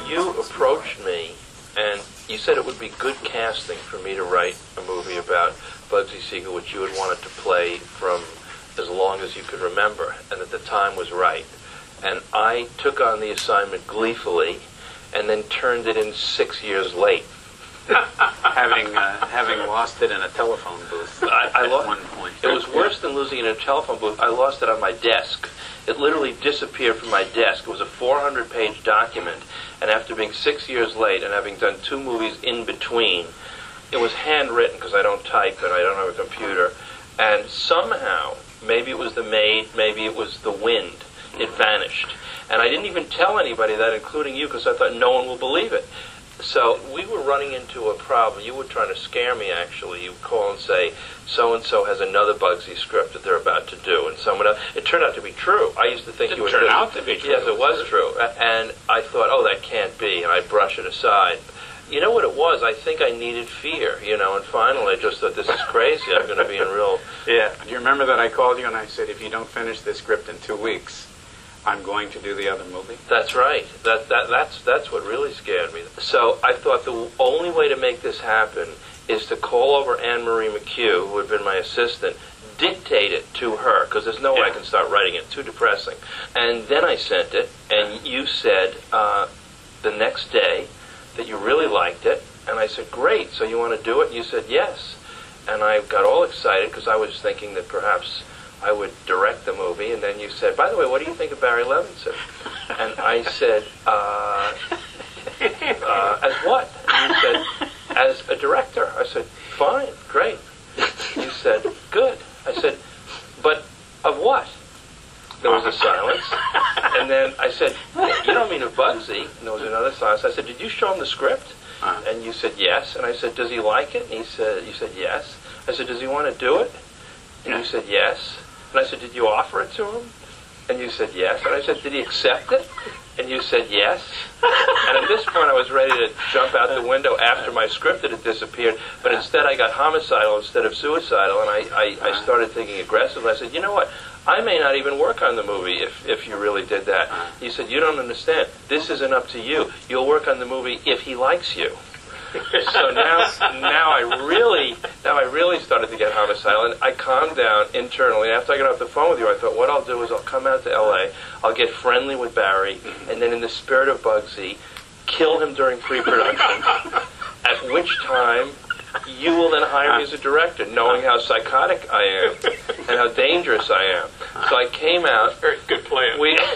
you approached me, and you said it would be good casting for me to write a movie about Bugsy Siegel, which you had wanted to play from as long as you could remember, and that the time was right. And I took on the assignment gleefully, and then turned it in 6 years late. having lost it in a telephone booth at one point. It was worse than losing it in a telephone booth. I lost it on my desk. It literally disappeared from my desk. It was a 400-page document, and after being 6 years late and having done 2 movies in between, it was handwritten because I don't type and I don't have a computer, and somehow, maybe it was the maid, maybe it was the wind, it vanished. And I didn't even tell anybody that, including you, because I thought no one will believe it. So we were running into a problem. You were trying to scare me, actually. You would call and say, so-and-so has another Bugsy script that they're about to do, and someone else. It turned out to be true. I used to think you were... It turned out to be true. Yes, it was true. And I thought, oh, that can't be, and I'd brush it aside. You know what it was? I think I needed fear, and finally I just thought, this is crazy. I'm going to be in real... Yeah. Do you remember that I called you and I said, if you don't finish this script in 2 weeks, I'm going to do the other movie? That's right. That's what really scared me. So I thought the only way to make this happen is to call over Anne Marie McHugh, who had been my assistant, dictate it to her, because there's no way I can start writing it. Too depressing. And then I sent it, and you said the next day that you really liked it, and I said, great, so you want to do it? And you said yes. And I got all excited, because I was thinking that perhaps I would direct the movie, and then you said, by the way, what do you think of Barry Levinson? And I said, as what? And you said, as a director. I said, fine, great. You said, good. I said, but of what? There was a silence, and then I said, you don't mean of Bugsy? And there was another silence. I said, did you show him the script? And you said, yes. And I said, does he like it? And you said, yes. I said, does he want to do it? And you said, yes. And I said, did you offer it to him? And you said, yes. And I said, did he accept it? And you said, yes. And at this point, I was ready to jump out the window after my script had disappeared. But instead, I got homicidal instead of suicidal. And I started thinking aggressively. I said, you know what? I may not even work on the movie if you really did that. He said, you don't understand. This isn't up to you. You'll work on the movie if he likes you. So now I really started to get homicidal, and I calmed down internally. After I got off the phone with you, I thought, what I'll do is I'll come out to L.A., I'll get friendly with Barry, and then in the spirit of Bugsy, kill him during pre-production, at which time you will then hire me as a director, knowing how psychotic I am and how dangerous I am. So I came out. Very good plan.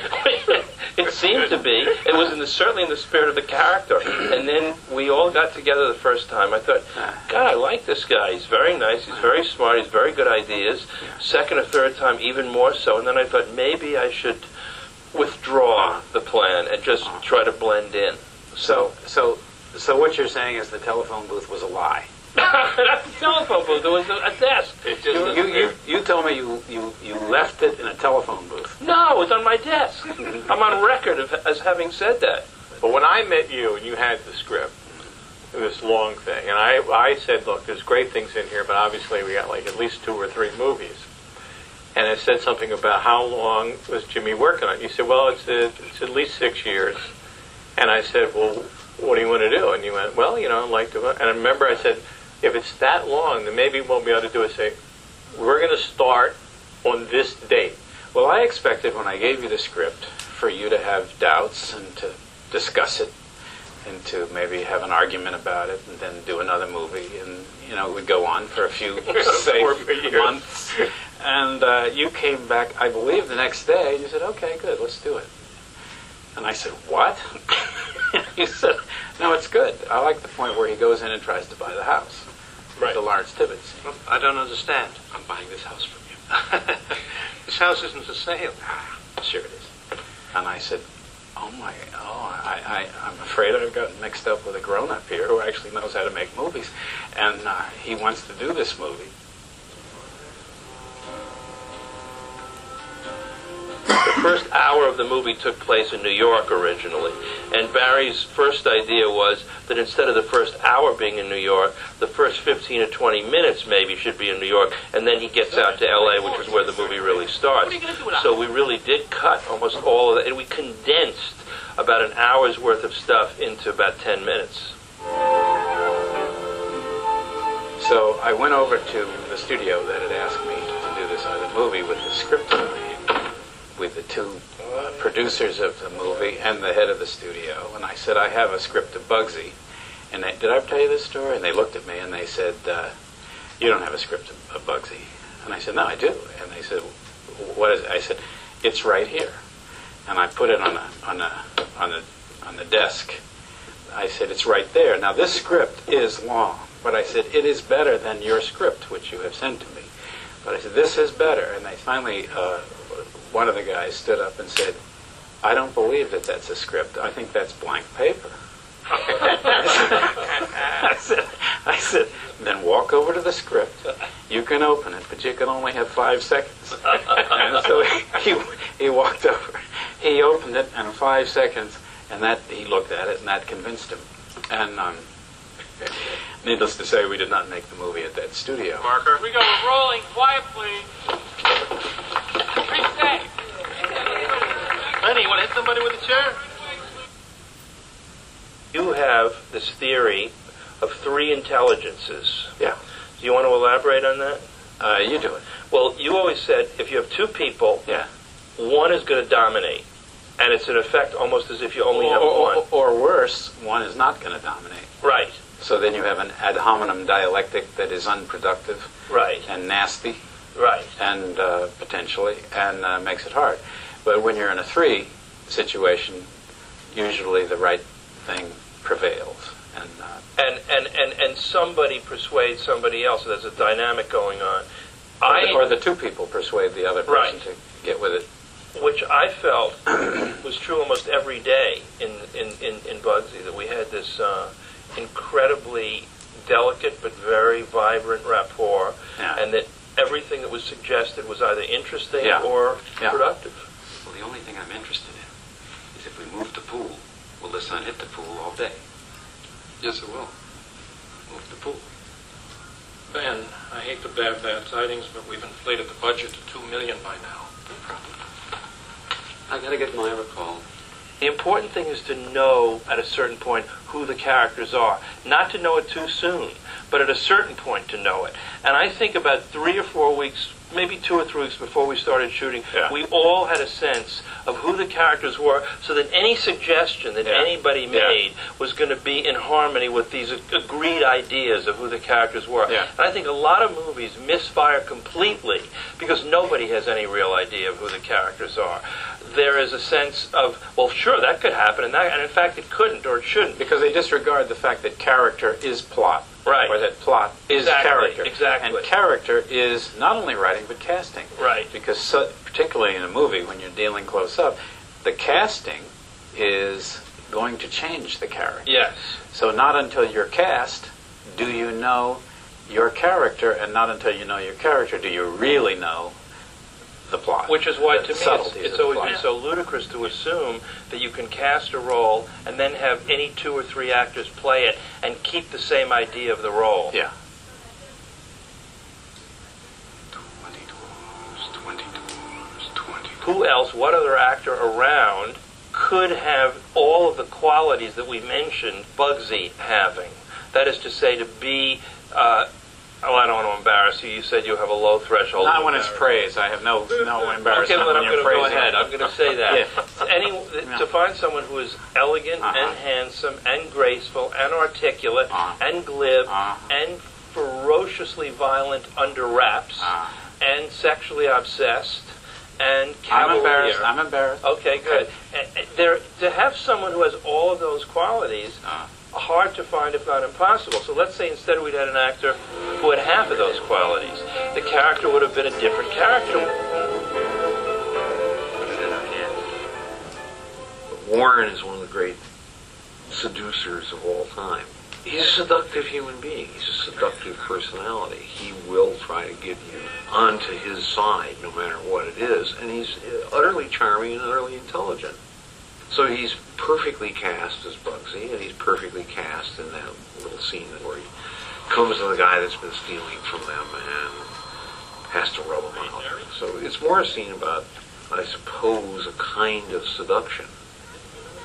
It seemed to be. It was certainly in the spirit of the character. And then we all got together the first time. I thought, God, I like this guy. He's very nice. He's very smart. He's very good ideas. Second or third time, even more so. And then I thought maybe I should withdraw the plan and just try to blend in. So what you're saying is the telephone booth was a lie. Not the telephone booth. It was a desk. You told me you left it in a telephone booth. No, it was on my desk. I'm on record as having said that. But when I met you and you had the script, this long thing, and I said, look, there's great things in here, but obviously we got like at least 2 or 3 movies. And it said something about how long was Jimmy working on it. You said, well, it's at least 6 years. And I said, well, what do you want to do? And you went, well, I'd like to. And I remember I said, if it's that long, then maybe what we ought to do is say, we're going to start on this date. Well, I expected when I gave you the script for you to have doubts and to discuss it and to maybe have an argument about it and then do another movie. And, it would go on for a few, months. And you came back, I believe, the next day, and you said, okay, good, let's do it. And I said, what? You said, no, it's good. I like the point where he goes in and tries to buy the house. Right. The Lawrence Tibbetts scene. Well, I don't understand. I'm buying this house from you. This house isn't for sale. Sure it is. And I said, I'm afraid I've gotten mixed up with a grown-up here who actually knows how to make movies. And he wants to do this movie. The first hour of the movie took place in New York originally, and Barry's first idea was that instead of the first hour being in New York, the first 15 or 20 minutes maybe should be in New York, and then he gets out to L.A., which is where the movie really starts. So we really did cut almost all of that, and we condensed about an hour's worth of stuff into about 10 minutes. So I went over to the studio that had asked me to do this other movie with the script in my hand, with the two producers of the movie and the head of the studio, and I said, I have a script of Bugsy. And did I ever tell you this story? And they looked at me and they said, you don't have a script of Bugsy. And I said, no, I do. And they said, what is it? I said, it's right here. And I put it on the desk. I said, it's right there. Now, this script is long, but I said, it is better than your script, which you have sent to me. But I said, this is better. And they finally, one of the guys stood up and said, I don't believe that that's a script. I think that's blank paper. I said, then walk over to the script. You can open it, but you can only have 5 seconds. And so he walked over. He opened it in 5 seconds, and that he looked at it, and that convinced him. And needless to say, we did not make the movie at that studio. Marker. We go, we're rolling. Quiet, please. Reset. Lenny, you want to hit somebody with a chair? You have this theory of 3 intelligences. Yeah. Do you want to elaborate on that? You do it. Well, you always said if you have 2 people, Yeah. one is going to dominate. And it's in effect almost as if you only have one. Or worse, one is not going to dominate. Right, So then you have an ad hominem dialectic that is unproductive right, and nasty right. and potentially, and makes it hard. But when you're in a 3 situation, usually the right thing prevails. And somebody persuades somebody else. So there's a dynamic going on. Or the 2 people persuade the other person Right. to get with it. Which I felt was true almost every day in Bugsy, that we had this incredibly delicate but very vibrant rapport, Yeah. and that everything that was suggested was either interesting Yeah. or Yeah. productive. Well, the only thing I'm interested in is if we move the pool, will the sun hit the pool all day? Yes, it will. Move the pool. Ben, I hate to bear bad tidings, but we've inflated the budget to $2 million by now. No problem. I gotta get Myra called. The important thing is to know at a certain point who the characters are. Not to know it too soon, but at a certain point to know it. And I think about 3 or 4 weeks, maybe 2 or 3 weeks before we started shooting, Yeah. we all had a sense of who the characters were, so that any suggestion that Yeah. anybody Yeah. made was going to be in harmony with these agreed ideas of who the characters were. Yeah. And I think a lot of movies misfire completely because nobody has any real idea of who the characters are. There is a sense of, well, sure, that could happen, and in fact it couldn't or it shouldn't. Because they disregard the fact that character is plot. Right. Or that plot is Exactly, character. exactly. And character is not only writing, but casting. Right. Because particularly in a movie, when you're dealing close up, the casting is going to change the character. Yes. So not until you're cast do you know your character, and not until you know your character do you really know the plot. Which is why, The to me, subtleties it's of the always plot. been so ludicrous to assume that you can cast a role and then have any 2 or 3 actors play it and keep the same idea of the role. Yeah. 20 doors, 20 doors, 20 doors. Who else, what other actor around could have all of the qualities that we mentioned Bugsy having? That is to say, to be... oh, I don't want to embarrass you. You said you have a low threshold. Not of when it's embarrassment. praise. I have no embarrassment Okay, then when I'm you're going to go praising. ahead. I'm going to say that. Yeah. To find someone who is elegant and handsome and graceful and articulate and glib and ferociously violent under wraps and sexually obsessed and cavalier. I'm embarrassed. Okay, good. To have someone who has all of those qualities, hard to find, if not impossible. So let's say instead we'd had an actor who had half of those qualities. The character would have been a different character. Put it in our hands. Warren is one of the great seducers of all time. He's a seductive human being. He's a seductive personality. He will try to get you onto his side no matter what it is. And he's utterly charming and utterly intelligent. So he's perfectly cast as Bugsy, and he's perfectly cast in that little scene where he comes to the guy that's been stealing from them and has to rub him out. So it's more a scene about, I suppose, a kind of seduction.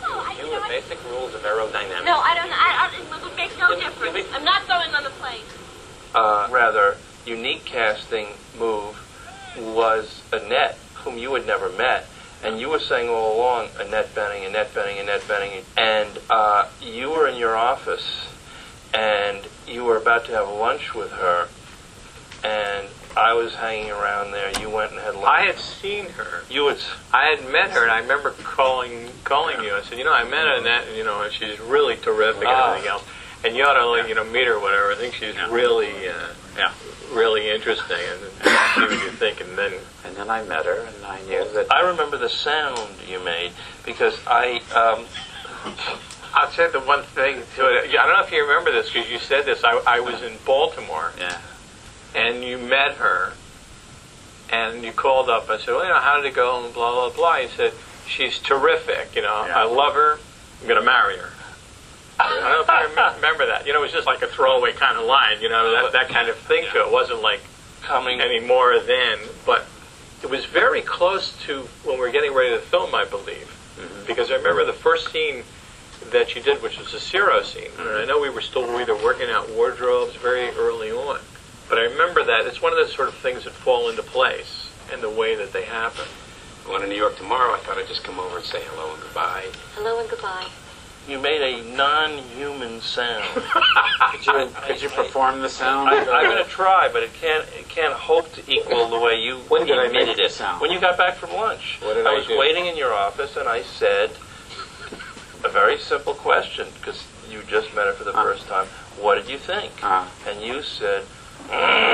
You the basic rules of aerodynamics. No, I don't. It would make no difference. I'm not going on the plane. Rather unique casting move was Annette, whom you had never met. And you were saying all along, Annette Bening, and you were in your office, and you were about to have lunch with her, and I was hanging around there. You went and had lunch. I had seen her. I had met her, and I remember calling you. I said, I met Annette, and she's really terrific and everything else. And you ought to, meet her or whatever. I think she's really, really interesting, and see what you think. And then I met her, and I knew that. I remember the sound you made because I'll say the one thing to it. I don't know if you remember this because you said this. I was in Baltimore. Yeah. And you met her, and you called up. I said, well, how did it go? And blah, blah, blah. He said, she's terrific. I love her. I'm going to marry her. I don't know if you remember that. It was just like a throwaway kind of line, that kind of thing to it. It wasn't like coming any more than, but it was very close to when we were getting ready to film, I believe. Mm-hmm. Because I remember the first scene that you did, which was the Ciro scene. Mm-hmm. And I know we were still either working out wardrobes very early on. But I remember that. It's one of those sort of things that fall into place in the way that they happen. Going to New York tomorrow, I thought I'd just come over and say hello and goodbye. Hello and goodbye. You made a non-human sound. Could you perform the sound? I'm going to try, but it can't hope to equal the way you emitted it. When you got back from lunch, I was waiting in your office, and I said a very simple question because you just met her for the first time. What did you think? And you said. So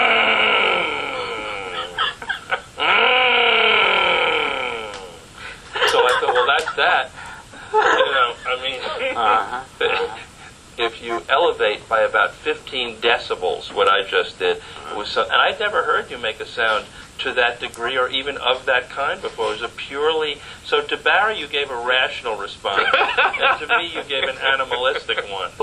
I thought, well, that's that. If you elevate by about 15 decibels, what I just did, it was and I'd never heard you make a sound to that degree or even of that kind before. It was a purely, so to Barry you gave a rational response, and to me you gave an animalistic one.